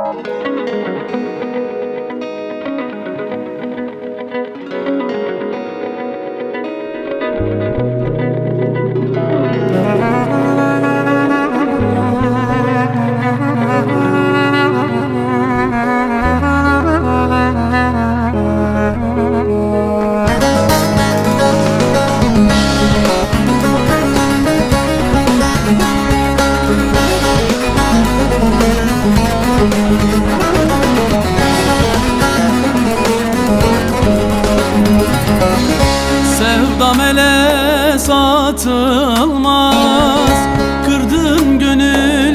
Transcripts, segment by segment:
Sevdam ele satılmaz, kırdığın gönül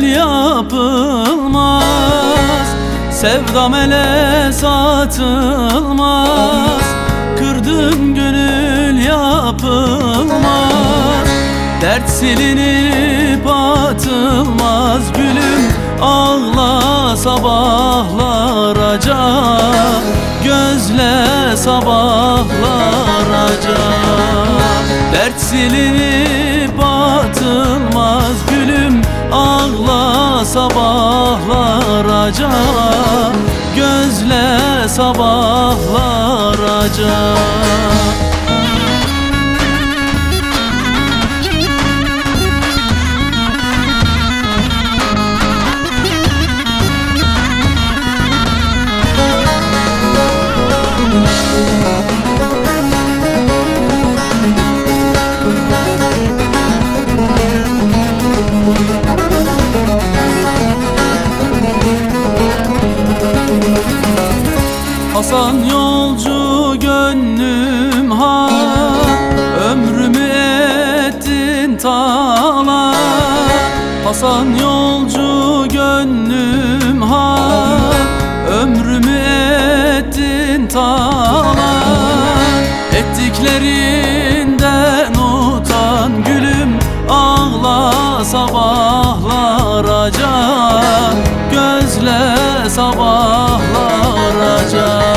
yapılmaz. Sevdam ele satılmaz, kırdığın gönül yapılmaz. Dert silinip atılmaz gülüm, ağla sabahlarca, gözle sabahlarca. Dert silinip atılmaz gülüm, ağla sabahlarca, gözle sabahlarca. Hasan yolcu gönlüm ha, ömrümü ettin talan. Hasan yolcu gönlüm ha, ömrümü ettin talan. Ettiklerinden utan gülüm, ağla sabahlarca, gözle sabahlarca.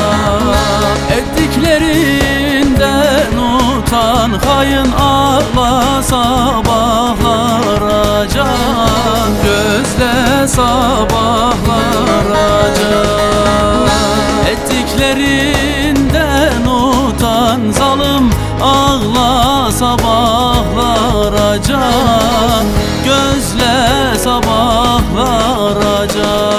Ettiklerinden utan hain, ağla sabahlarca, gözle sabahlarca. Ettiklerinden utan zalim, ağla sabahlarca, gözle sabahlarca.